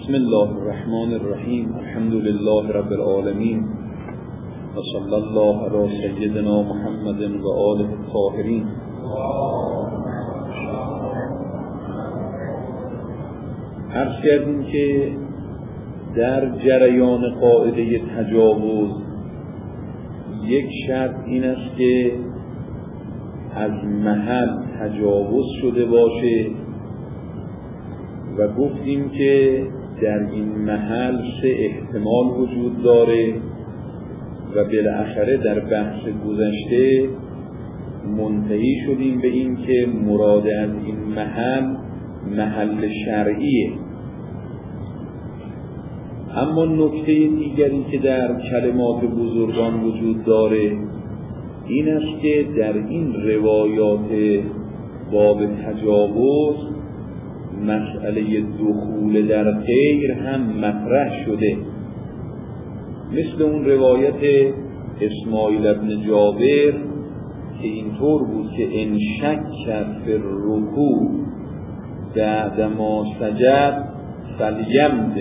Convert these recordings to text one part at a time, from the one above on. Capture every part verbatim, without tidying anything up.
بسم الله الرحمن الرحیم. الحمد لله رب العالمین و صلی الله علی سیدنا محمد و آله الطاهرین. عرض کردیم که در جریان قاعده تجاوز یک شرط این است که از محل تجاوز شده باشه و گفتیم که در این محل سه احتمال وجود داره و بالاخره در بحث گذشته منتهی شدیم به این که مراد از این محل محل شرعیه. اما نکته دیگری که در کلمات بزرگان وجود داره این است که در این روایات باب تجاوز مسئله دخول در غیر هم مطرح شده، مثل اون روایت اسماعیل ابن جابر که اینطور بود که ان شک فی الرکوع بعد ما سجد فلیمض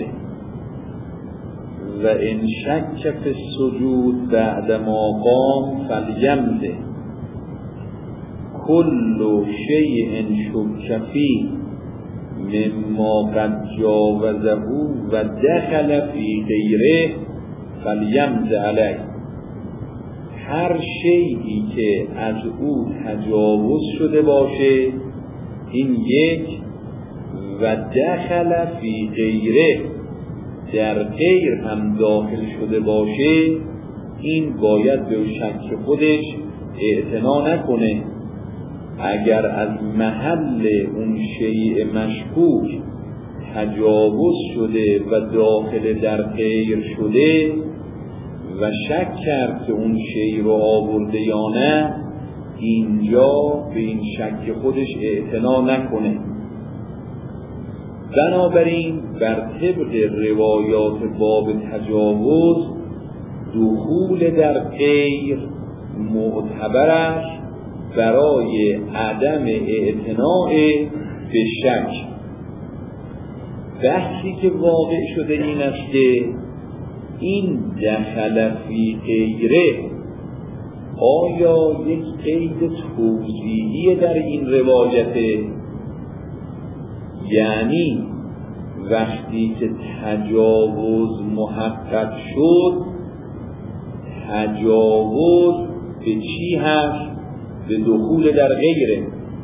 و ان شک فی السجود بعد ما قام فلیمض کل شیء شک فیه مما قد جاوزه و دخل فی غیره فلیمض علیه. هر شیئی که از او تجاوز شده باشه این یک، و دخل فی غیره در غیر هم داخل شده باشه این باید به شک خودش اعتنا نکنه. اگر از محل اون شیء مشکوک تجاوز شده و داخل در غیر شده و شک کرد که اون شیء رو آورده یا نه، اینجا به این شک خودش اعتنا نکنه. بنابراین بر طبق روایات باب تجاوز دخول در غیر معتبر است برای عدم اعتناء به شک. بحثی که واقع شده این است که این دخل فی غیره آیا یک قید توضیحی در این روایته؟ یعنی وقتی که تجاوز محقق شد تجاوز به چی هست؟ به دخول در غیره.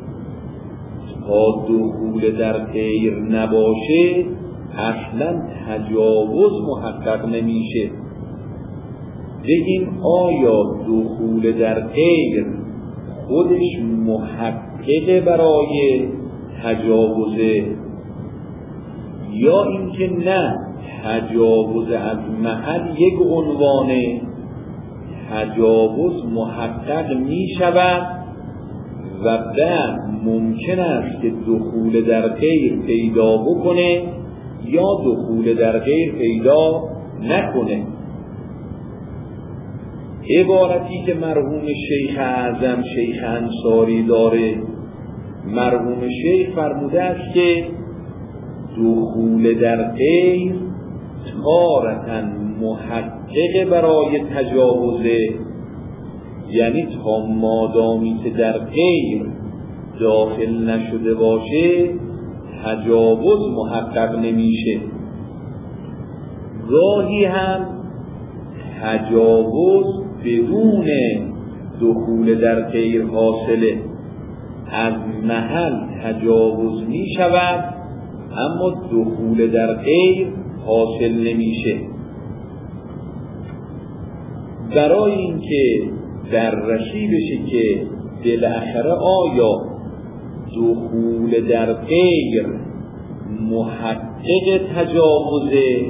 تا دخول در غیر نباشه اصلا تجاوز محقق نمیشه. بگیم آیا دخول در غیر خودش محقق برای تجاوزه یا اینکه نه تجاوز از محل یک عنوانه، تجاوز محقق می شود و بعد ممکن است که دخول در غیر پیدا بکنه یا دخول در غیر پیدا نکنه. عبارتی که مرحوم شیخ اعظم شیخ انصاری داره، مرحوم شیخ فرموده است که دخول در غیر تارة محقق برای تجاوزه، یعنی تا مادامی که در غیر داخل نشده باشه تجاوز محقق نمیشه. گاهی هم تجاوز بدون دخول در غیر حاصله، از محل تجاوز می شود اما دخول در غیر حاصل نمیشه. برای اینکه بررسی بشه که بالاخره آیا دخول در غیر محقق تجاوزه،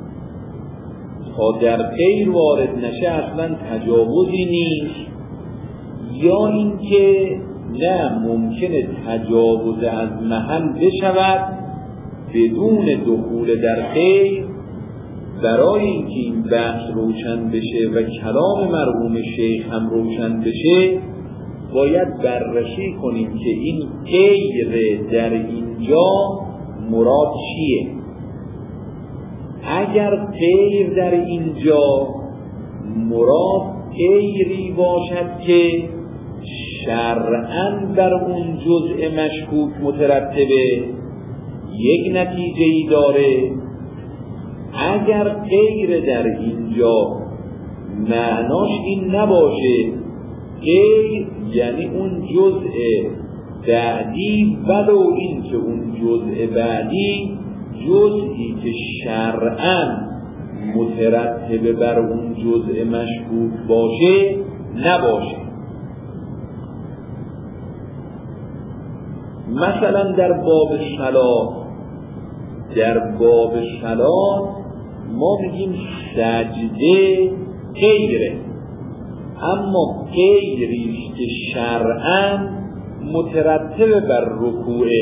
تا در غیر وارد نشه اصلا تجاوزی نیست، یا اینکه نه ممکنه تجاوز از محل بشود بدون دخول در غیر. برای اینکه این بحث روشن بشه و کلام مرحوم شیخ هم روشن بشه باید بررسی کنیم که این غیر در اینجا مراد چیه. اگر غیر در اینجا مراد غیری باشد که شرعاً بر اون جزء مشکوک مترتبه یک نتیجه ای داره، اگر غیر در اینجا معناش این نباشه غیر یعنی اون جزء بعدی، ولو این که اون جزء بعدی جزئی که شرعاً مترتب بر اون جزء مشکوک باشه نباشه. مثلا در باب صلاة در باب صلاة ما میگیم سجده غیره، اما غیریست که شرعاً مترتب بر رکوعه.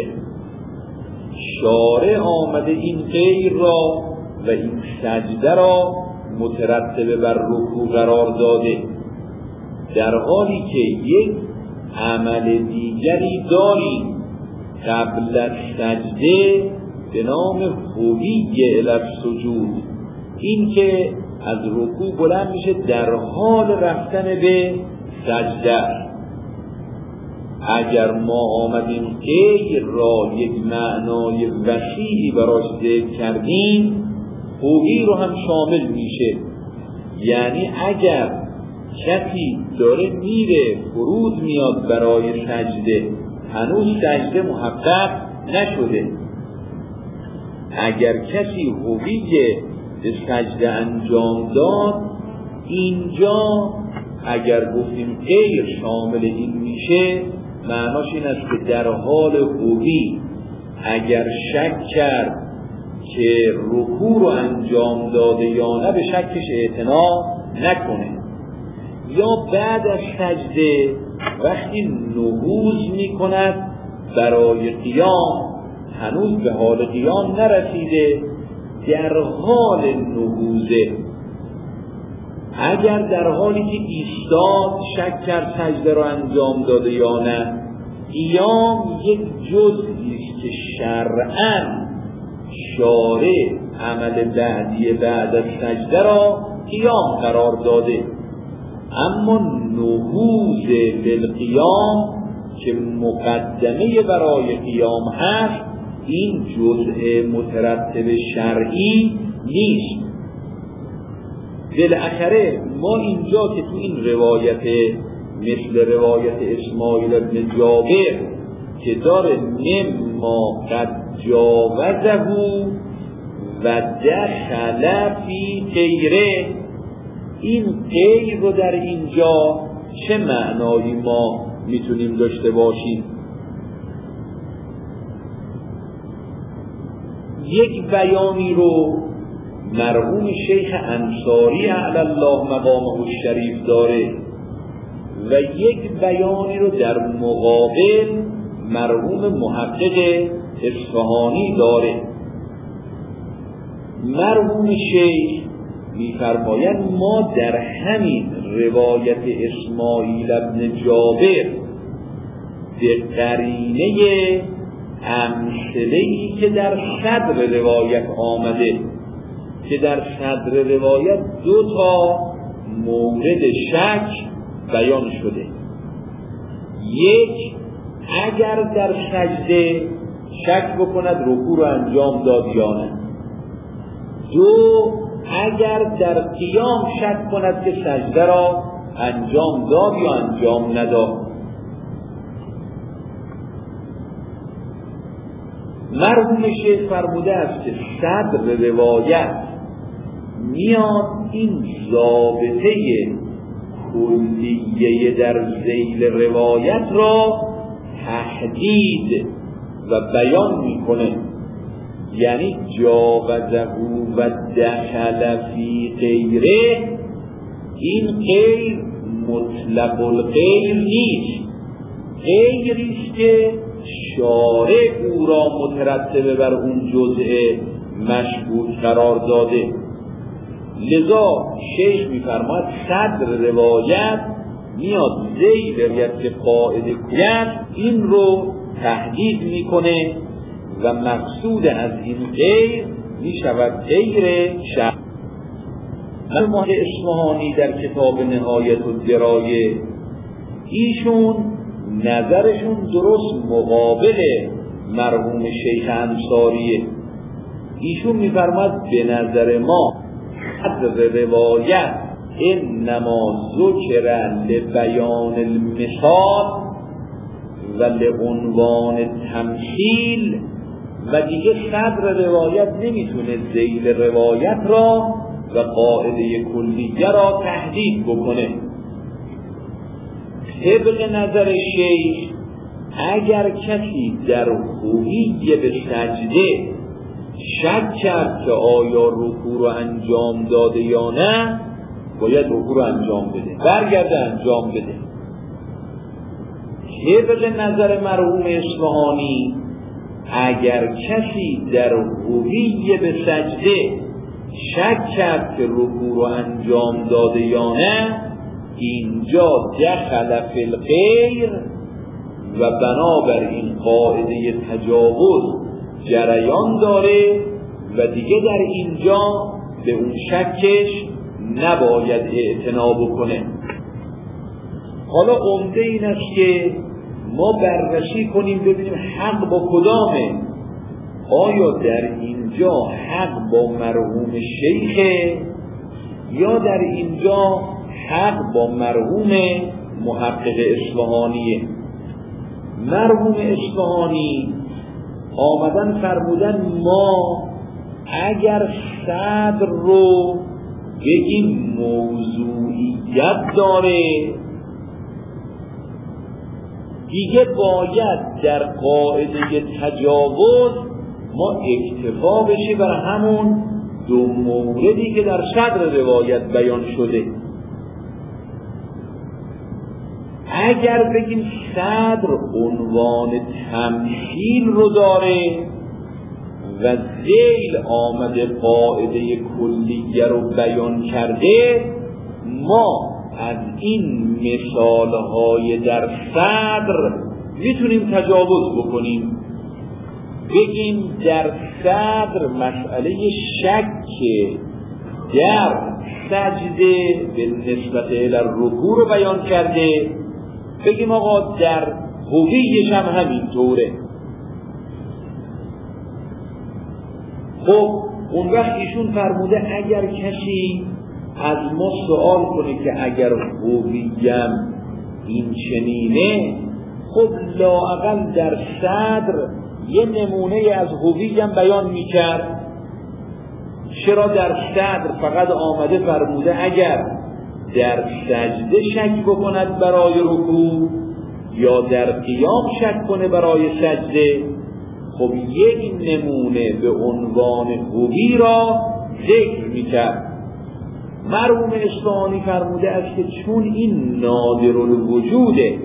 شارع آمده این غیر را و این سجده را مترتب بر رکوع قرار داده، در حالی که یک عمل دیگری داریم قبل از سجده به نام هویه الی السجود، این که از رکوع بلند میشه در حال رفتن به سجده. اگر ما آمدیم غیر را یک معنای وسیعی براش ذکر کردیم هویی رو هم شامل میشه، یعنی اگر کسی داره میره فرود میاد برای سجده هنوز سجده محقق نشده، اگر کسی هویه به سجده انجام داد اینجا اگر گفتیم غیر شامل این میشه معناش این است که در حال هوی اگر شک کرد که رکوع رو انجام داده یا نه به شکش اعتنا نکنه، یا بعد از سجده وقتی نهوض می کند برای قیام هنوز به حال قیام نرسیده در حال نهوضه، اگر در حالی که ایستاد شک کرد سجده رو انجام داده یا نه، قیام یک جزئی است که شرعاً شارع عمل بعدی بعد از سجده را قیام قرار داده، اما نهوض بالقیام که مقدمه برای قیام هست این جزء مترتب شرعی نیست. بالاخره ما اینجا که تو این روایت مثل روایت اسماعیل بن جابر که داره مما قد جاوزه و دخل فی غیره، این غیر رو در اینجا چه معنایی ما میتونیم داشته باشیم؟ یک بیانی رو مرحوم شیخ انصاری اعلی الله مقامه الشریف داره و یک بیانی رو در مقابل مرحوم محقق اصفهانی داره. مرحوم شیخ می‌فرمایند ما در همین روایت اسماعیل بن جابر به قرینه امثله‌ای که در صدر روایت آمده که در صدر روایت دو تا مورد شک بیان شده، یک اگر در سجده شک بکند رکوع رو انجام داد یا نه، دو اگر در قیام شک کند که سجده را انجام داد یا انجام نداد. مرحوم شیخ فرموده است که صدر روایت میاد این ضابطه کلیه در ذیل روایت را تحدید و بیان میکنه، یعنی جاوزه و دخل فی غیره، این غیر مطلق الغیر نیست، غیریست که شارع او را مترتب بر اون جزء مشکوک قرار داده. لذا شیخ میفرماید صدر روایت میاد ذیل روایت که قاعده کلیت این رو تحدید میکنه و مقصود از این غیر می شود غیر شرط. مرحوم اصفهانی در کتاب نهایت الدرایه ایشون نظرشون درست مقابل مرحوم شیخ انصاریه. ایشون می‌فرماد به نظر ما حذف روایت انما ذکر لبیان المثال و لعنوان تمثیل و دیگه صدر روایت نمیتونه ذیل روایت را و قاعده کلیه را تهدید بکنه. طبق نظر شیخ اگر کسی در هویه به سجده شک کرد که آیا رکوع رو انجام داده یا نه، باید رکوع رو انجام بده، برگرده انجام بده. طبق نظر مرحوم اصفهانی اگر کسی در هویه به سجده شک کرد که رکوع رو انجام داده یا نه، اینجا دخل فی الغیر و بنابراین قاعده تجاوز جریان داره و دیگه در اینجا به اون شکش نباید اعتنا بکنه. حالا عمده این است که ما بررسی کنیم ببینیم حق با کدامه. آیا در اینجا حق با مرحوم شیخه یا در اینجا حق با مرحوم محقق اصفهانیه؟ مرحوم اصفهانی آمدن فرمودن ما اگر صدر رو بگیم موضوعیت داره دیگه باید در قاعده تجاوز ما اکتفا بشی بر همون دو موردی که در صدر روایت بیان شده. اگر بگیم صدر عنوان تمثیل رو داره و ذیل آمده قاعده کلیه رو بیان کرده، ما از این مثالهای در صدر میتونیم تجاوز بکنیم. بگیم در صدر مسئله شک در سجده به نسبت الرکوع رو بیان کرده، بگیم آقا در هویش هم همین طوره. خب اون وقت ایشون فرموده اگر کسی از ما سوال کنه که اگر هویم این چنینه، خب لااقل در صدر یه نمونه از هویم بیان میکرد. چرا در صدر فقط آمده فرموده اگر در سجده شک بکند برای رکوع یا در قیام شک کنه برای سجده؟ خب یک نمونه به عنوان هوی را ذکر میکرد. مرحوم اصفهانی فرموده است که چون این نادر الوجوده،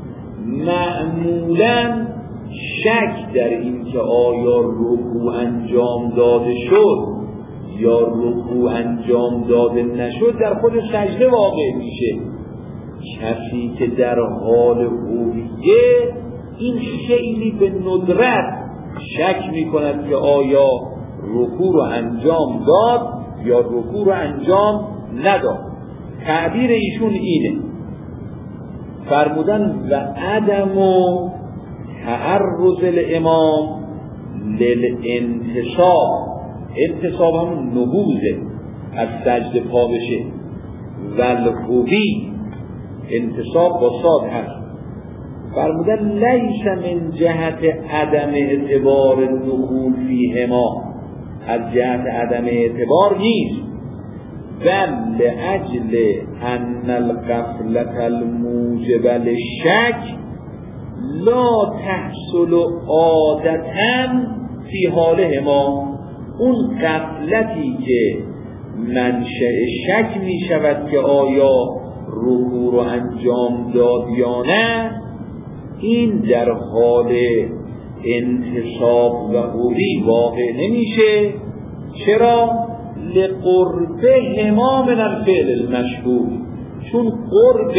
معمولاً شک در این که آیا رکوع انجام داده شد یا رکوع انجام داده نشد در خود سجده واقع میشه. کسی که در حال هویه این خیلی به ندرت شک میکند که آیا رکوع رو انجام داد یا رکوع رو انجام نداد. تعبیر ایشون اینه، فرمودن و عدم و تعرض الامام للانتصاب، انتصاب هم نبوذه از سجده پا بشه، والهوی انتصاب با صاد هست. فرمودن لیس من جهت عدم اعتبار دخول فیهما، از جهت عدم اعتبار نیست، بل لأجل ان الغفلة الموجب للشک لا تحصل عادتاً فی حالهما. اون غفلتی که منشأ شک می شود که آیا رکوع رو انجام داد یا نه، این در حال انتصاب و هوی واقع نمیشه. چرا؟ لقربه هما من الفعل المشهود، چون قرب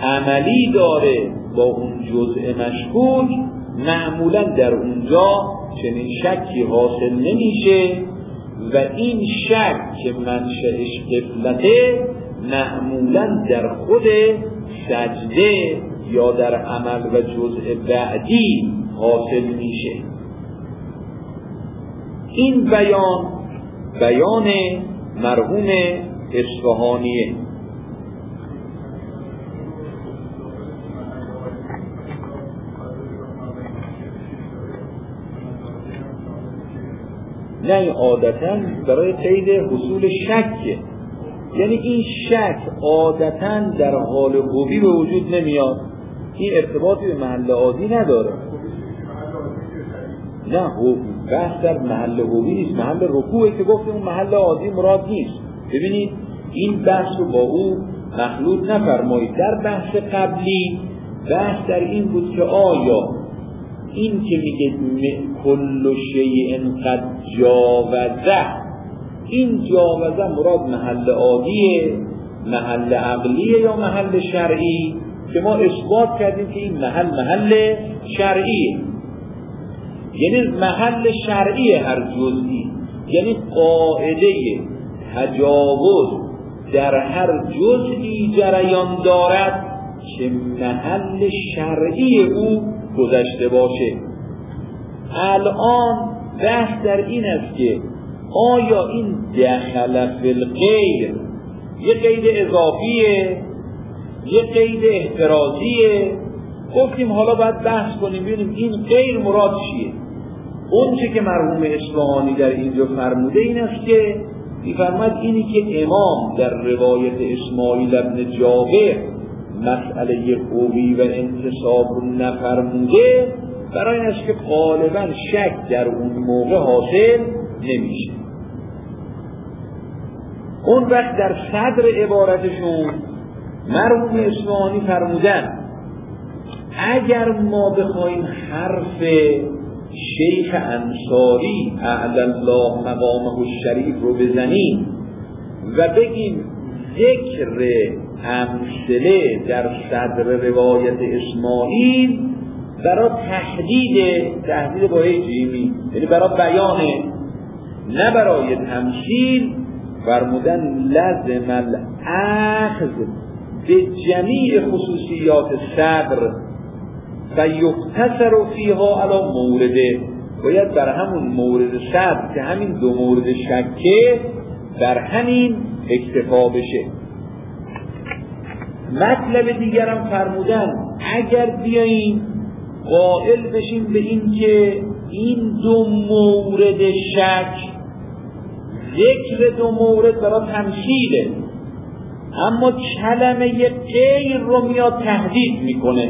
عملی داره با اون جزء مشهود، معمولا در اونجا چنین شکی حاصل نمیشه و این شک که منشأش غفلته معمولاً در خود سجده یا در عمل و جزء بعدی حاصل میشه. این بیان بیان مرحوم اصفهانیه. نه عادتاً برای قید حصول شکه، یعنی این شک عادتاً در حال حوی به وجود نمیاد، این ارتباطی به محل عادی نداره. نه بحث در محل حوی نیست، محل رکوعه که گفتیم اون محل عادی مراد نیست. ببینید این بحث رو با او مخلوط نفرمایید. در بحث قبلی بحث در این بود که آیا این که میگه کل شیء قد جاوزه، این جاوزه مراد محل عادیه، محل عقلیه یا محل شرعی؟ که ما اثبات کردیم که این محل محل شرعیه، یعنی محل شرعی هر جزئی، یعنی قاعده تجاوز در هر جزئی جریان دارد که محل شرعی او گذشته باشه. الان بحث در این است که آیا این دخل فی الغیر یه قید اضافیه، یه قید احترازیه؟ گفتیم حالا باید بحث کنیم ببینیم این غیر مراد چیه. اون چه که مرحوم اصفهانی در اینجا فرموده این است که می‌فرماید اینی که امام در روایت اسماعیل ابن جابر مسئله خوبی و انتصاب رو نفرموده، برای این است که غالباً شک در اون موقع حاصل نمیشه. اون وقت در صدر عبارتشون مرحوم اصفهانی فرمودن اگر ما بخوایم حرف شیخ انصاری اعلی الله مقامه الشریف رو بزنیم و بگیم ذکر امثله در صدر روایت اسماعیل برای تحدید تحدید با جیمی، یعنی برای بیانه نه برای تمثیل، فرمودن لازم الاخذ به جمیع خصوصیات صدر و یقتصر فیها علی مورده، باید بر همون مورد صدر که همین دو مورد شکه در همین اکتفا بشه. مطلب دیگرم فرمودن اگر بیاییم قائل بشیم به این که این دو مورد شک ذکر دو مورد برای تمثیله، اما کلمه غیر رو میاد تهدید میکنه،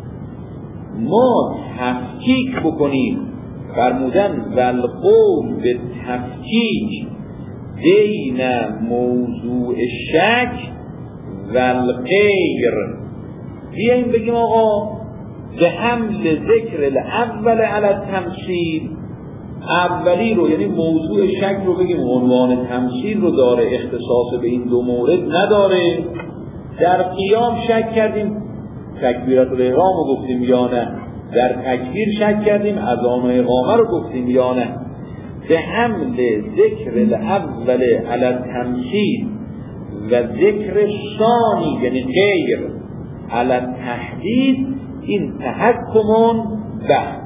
ما تفکیک بکنیم. فرمودن والقول به تفکیک بین موضوع شک و الغیر، بیاییم بگیم آقا به حمل ذکر الاول علی التمثیل، اولی رو یعنی موضوع شک رو بگیم عنوان تمثیل رو داره، اختصاص به این دو مورد نداره. در قیام شک کردیم تکبیرات الاحرام رو گفتیم یا نه، در تکبیر شک کردیم اذان و اقامه رو گفتیم یا نه. به حمل ذکر الاول علی التمثیل و ذکر ثانی یعنی غیر علی التحدید، این تحکمون به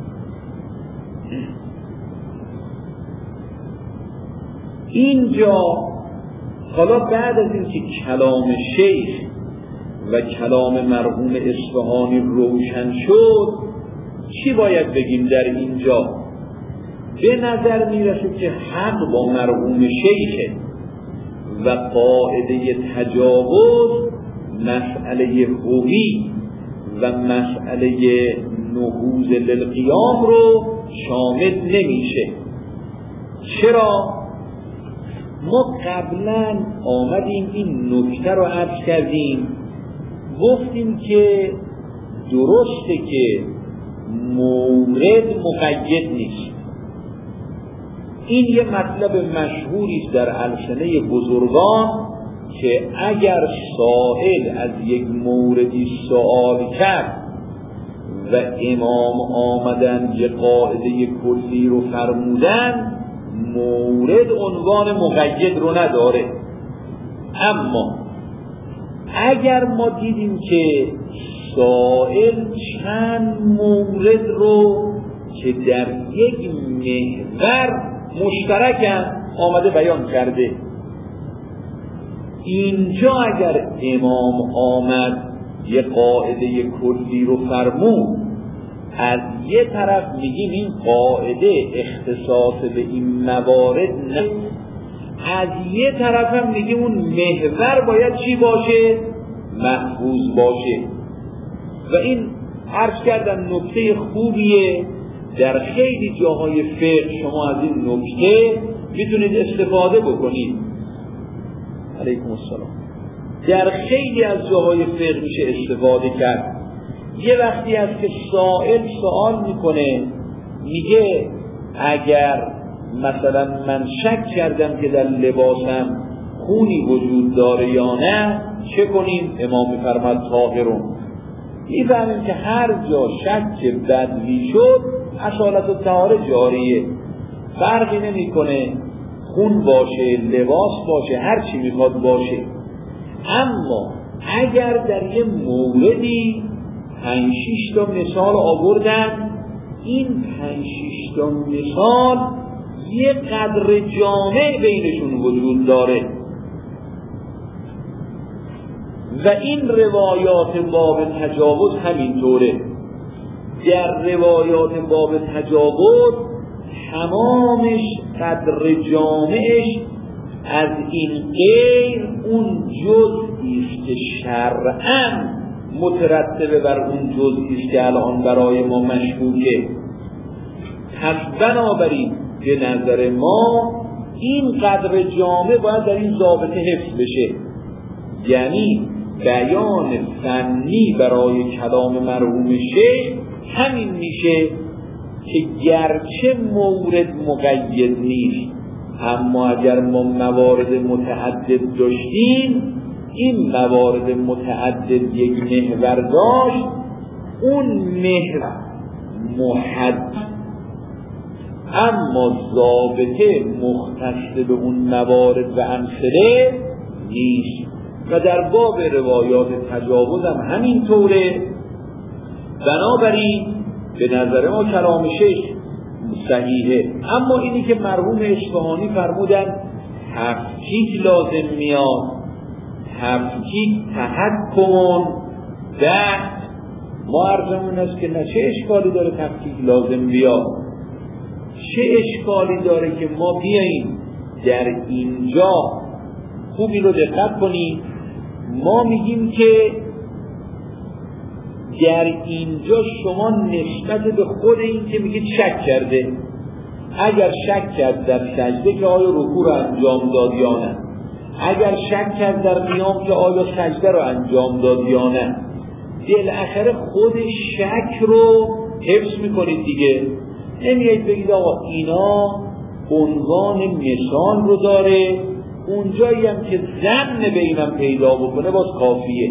اینجا. حالا بعد از این که کلام شیخ و کلام مرحوم اصفهانی روشن شد، چی باید بگیم در اینجا؟ به نظر میرسه که حق با مرحوم شیخه و قاعده تجاوز مسئله خوبی و مسئله نهوض للقیام رو شامل نمیشه. چرا؟ ما قبلا آمدیم این نکته رو عرض کردیم، گفتیم که درسته که مورد مقید نیست. این یه مطلب مشهوری است در السنه بزرگان که اگر سائل از یک موردی سوال کرد و امام آمدن یه قاعده کلی رو فرمودن، مورد عنوان مقید رو نداره. اما اگر ما دیدیم که سائل چند مورد رو که در یک محور مشترکن آمده بیان کرده، اینجا اگر امام آمد یه قاعده کلی رو فرمود، از یه طرف میگیم این قاعده اختصاص به این موارد نه، از یه طرف هم میگیم اون محور باید چی باشه؟ محفوظ باشه. و این عرض کردن نکته خوبیه، در خیلی جاهای فقه شما از این نکته میتونید استفاده بکنید. علیکم السلام. در خیلی از جاهای فقه میشه استفاده کرد. یه وقتی هست که سائل سوال میکنه، میگه اگر مثلا من شک کردم که در لباسم خونی وجود داره یا نه چه کنیم؟ امام میفرماد طاهرون. میفهمیم که هر جا شک بدوی شد اصالت و طهاره جاریه، فرقی نمیکنه خون باشه لباس باشه هر چی میخواد باشه. اما اگر در یه موردی پنج شش تا مثال آوردن، این پنج شش تا مثال یه قدر جامع بینشون وجود داره و این روایات باب تجاوز همینطوره. در روایات باب تجاوز تمامش قدر جامعش از این غیر اون جزئیست که شرعاً مترتبه بر اون جزئیست که الان برای ما مشکوکه. پس بنابراین به نظر ما این قدر جامع باید در این ضابطه حفظ بشه، یعنی بیان فنی برای کلام مرحوم شیخ همین میشه که گرچه مورد مقید نیست، اما اگر ما موارد متعدد داشتیم، این موارد متعدد یک محور داشت، اون محور محدد، اما ضابطه مختص به اون موارد و امثله نیست. و در باب روایات تجاوز هم همین طوره. بنابراین به نظر ما کلام شیخ صحیحه، اما اینی که مرحوم اصفهانی فرمودن تفکیک لازم میاد، تفکیک تحکم ده، ما عرضمون است که نه، چه اشکالی داره تفکیک لازم بیاد؟ چه اشکالی داره که ما بیاییم در اینجا؟ خوبی رو دقت کنیم، ما میگیم که در اینجا شما نسبت به خود این که میگه شک کرده، اگر شک کرد در سجده که آیا رکوع رو انجام داد یا نه، اگر شک کرد در قیام که آیا سجده رو انجام داد یا نه، بالاخره خود شک رو حفظ میکنید دیگه. نمیایید بگید آقا اینا عنوان مثال رو داره، اونجایی هم که ظن به اینم پیدا بکنه باز کافیه.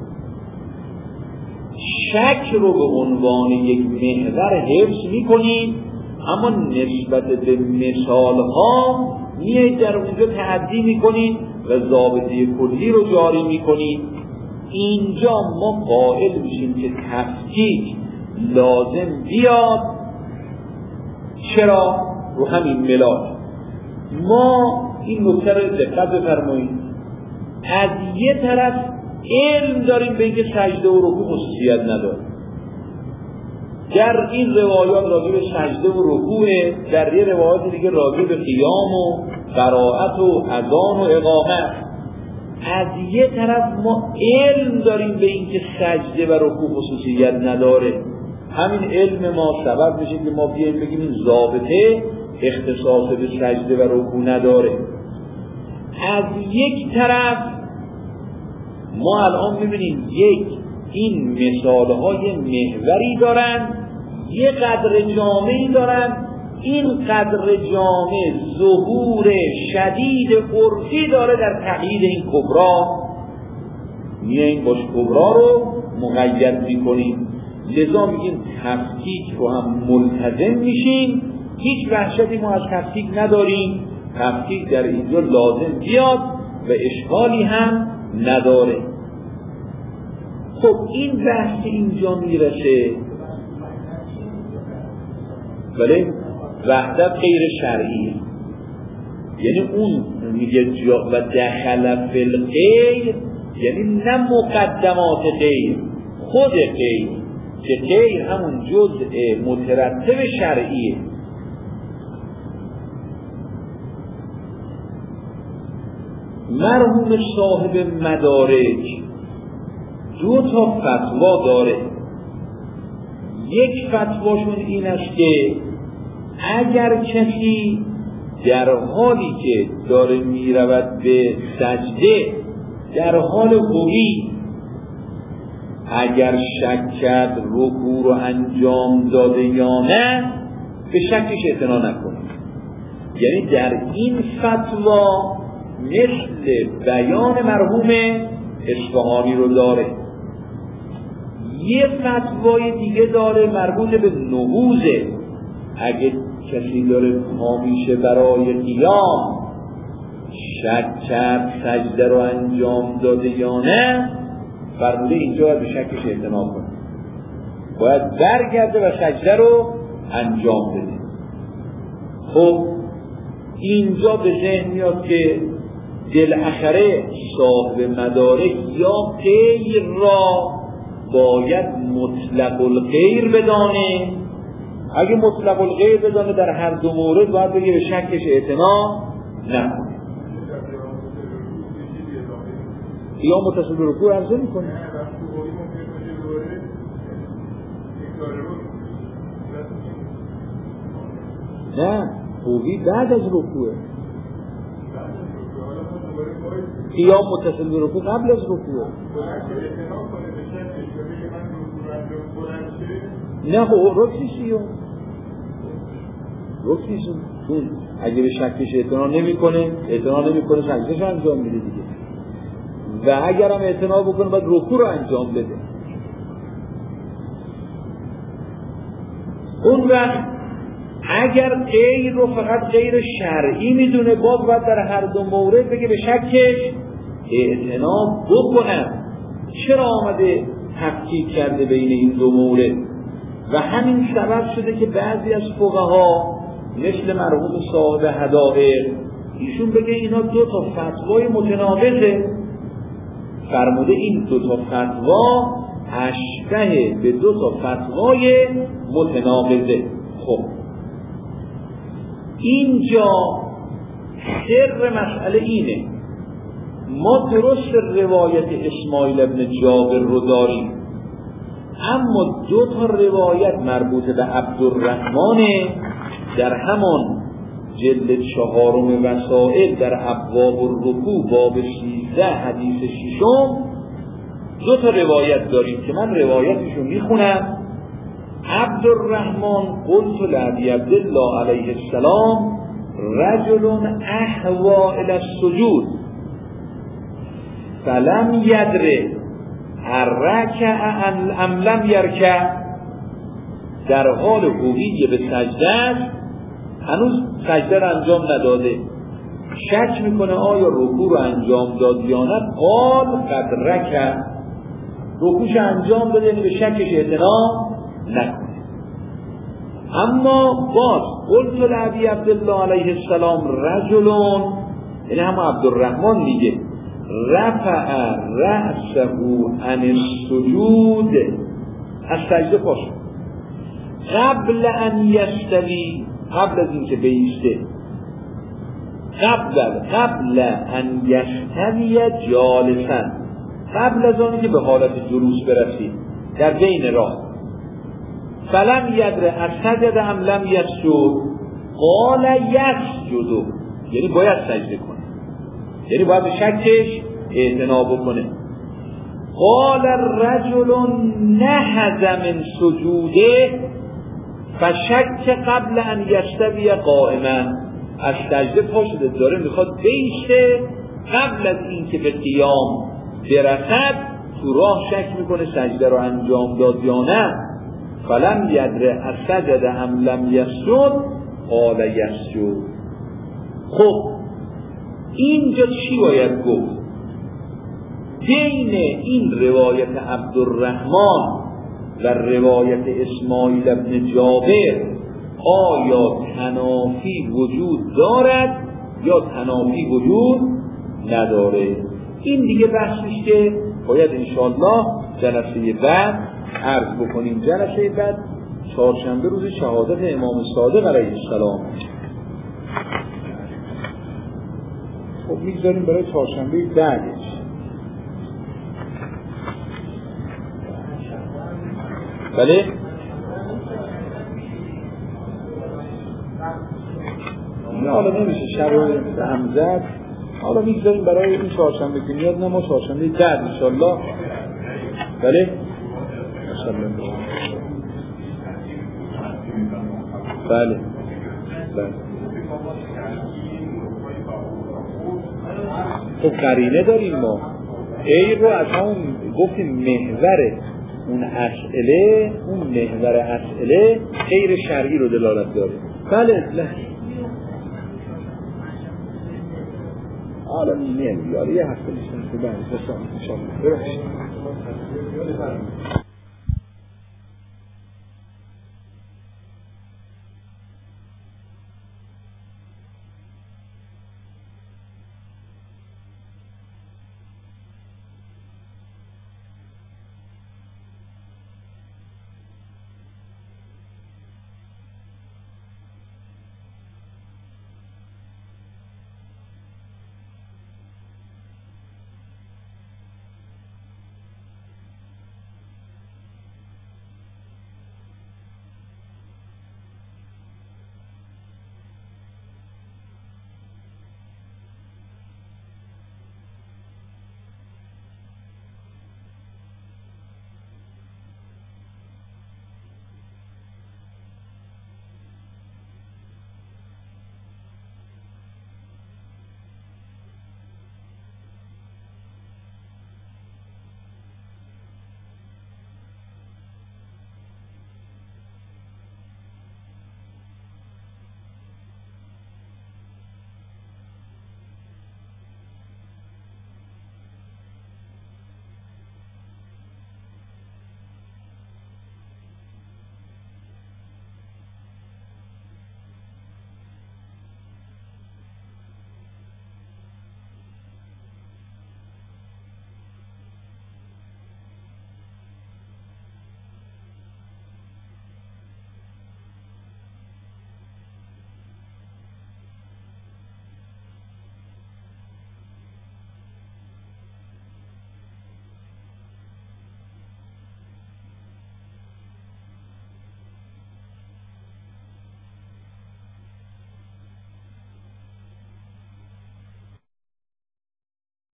شک رو به عنوان یک محور حفظ میکنید، اما نسبت به مثال ها میایید در اونجا تعدی میکنید و ضابطه کلی رو جاری میکنید. اینجا ما قائل میشیم که تفکیک لازم بیاد. چرا؟ رو همین ملاک ما این نکته رو دقت بفرمایید. از یه طرف علم داریم به اینکه سجده و رکوع خصوصیت نداره، در این روایات راجع به سجده و رکوع، در یه روایات دیگه راجع به قیام و قرائت و اذان و اقامت. از یه طرف ما علم داریم به اینکه سجده و رکوع خصوصیت نداره، همین علم ما سبب میشه که ما بیاییم بگیم این ضابطه اختصاص به سجده و رکوع نداره. از یک طرف ما الان میبینیم یک این مثالهای محوری دارن، یک قدر جامعی دارن، این قدر جامع ظهور شدید عرفی داره در تقیید این کبرا، میاییم باش کبرا رو مقید میکنیم. لذا میگیم تفکیک رو هم ملتزم میشیم، هیچ وحشتی ما از تفکیک نداریم، تفکیک در اینجا لازم بیاد و اشکالی هم نداره. خب این بحث اینجا میرسه، بله وحدت غیر شرعی، یعنی اون میگه جا و دخل فی الغیر، یعنی نه مقدمات غیر، خود غیر، که غیر همون جزء مترتب شرعیه. مرحوم صاحب مدارک دو تا فتوا داره. یک فتواشون این است که اگر کسی در حالی که داره میرود به سجده در حال حوی اگر شک کرد رکوع رو انجام داده یا نه، به شکش اعتنا نکنه. یعنی در این فتوا مثل بیان مرحوم اصفهانی رو داره. یه فتوای دیگه داره مربوط به نهوزه، اگه کسی داره پا میشه برای قیام شک کرد سجده رو انجام داده یا نه، فرموده اینجا باید به شکش اعتنا کنه، باید برگرده و سجده رو انجام بده. خب اینجا به ذهن میاد که بالاخره صاحب مدارک یا غیر را باید مطلق الغیر بدانه. اگه مطلق الغیر بدانه در هر دو مورد باید بگه به شکش اعتنا نکنه. یا متصل به رکوع عرضه میکنه. نه خوبی بعد از رکوعه. قیام متصل به رکوع قبل از رکوعه. نه خب رکیشیو رکیشیو چون اگه به شکش اعتنا نمی کنه اعتنا نمی کنه سجدهش انجام میده دیگه، و اگر هم اعتنا بکنه باید رکوع رو انجام بده. اون وقت اگر غیر رو فقط غیر شرعی میدونه باز باید در هر دو مورد بگه به شکش اعتنا بکنم. چرا آمده تفکیک کرده بین این دو مورد؟ و همین سبب شده که بعضی از فقها مثل مرحوم صاحب هدایق ایشون بگه اینا دو تا فتوای متناقضه. فرموده این دو تا فتوا اشبه به دو تا فتوای متناقضه. خب اینجا سر مسئله اینه، ما درست روایت اسماعیل ابن جابر رو داریم، اما دو تا روایت مربوط به عبدالرحمن در همان جلد چهارم وسائل در ابواب الرکوع باب سیزده حدیث ششم دو تا روایت داریم که من روایتشو میخونم. عبدالرحمن قلت لعبی عبدالله علیه السلام رجل احوا الی السجود فلم یدره الرکع ام لم یرکع. در حال حویه به سجده هنوز سجده رو انجام نداده، شک میکنه آیا رکوع رو انجام داد یا نه. قال قد رکع، رکوعش انجام بده، یعنی به شکش اعتنا نکنه. اما باز قلت لعبی عبدالله علیه السلام رجلون، یعنی هم عبدالرحمن میگه رفع رأسه عن السجود، از سجده پاش قبل ان یستوی، قبل از اینکه بیسته، قبل قبل ان یستوی جالسا، قبل از آنی که به حالت جلوس برسید در بین راه. فلم یدره اسجد ام لم یسجد قال یسجد، یعنی باید سجده کنه، یعنی باید به شکش اعتنا بکنه. قال الرجل نهض من سجوده فشک قبل ان یستوی قائما، از سجده پا شده داره میخواد بیسته، قبل از اینکه به قیام برسد تو راه شک میکنه سجده رو انجام داد یا نه. فلم یدر اسجد ام لم یسجد قال یسجد. خب اینجا چی باید گفت؟ بین این روایت عبدالرحمن و روایت اسماعیل ابن جابر آیا تنافی وجود دارد یا تنافی وجود نداره؟ این دیگه بحثیه که باید انشاءالله جلسه بعد عرض بکنیم. جلسه بعد چهارشنبه روز شهادت امام صادق علیه السلام. خب میگذاریم برای چهارشنبه بعدش. بله؟ نه حالا نمیشه شب همزد، حالا میگذاریم برای این چهارشنبه که میاد، نه ما چهارشنبه بعد انشاءالله. بله؟ انشاءالله. بله بله. خب قرینه داریم ما، غیر رو از همون گفتیم محور اون اسئله، اون محور اسئله غیر شرعی رو دلالت داره. بله نه حالا نمیاد یه هفته میشن که بعد انشاءالله.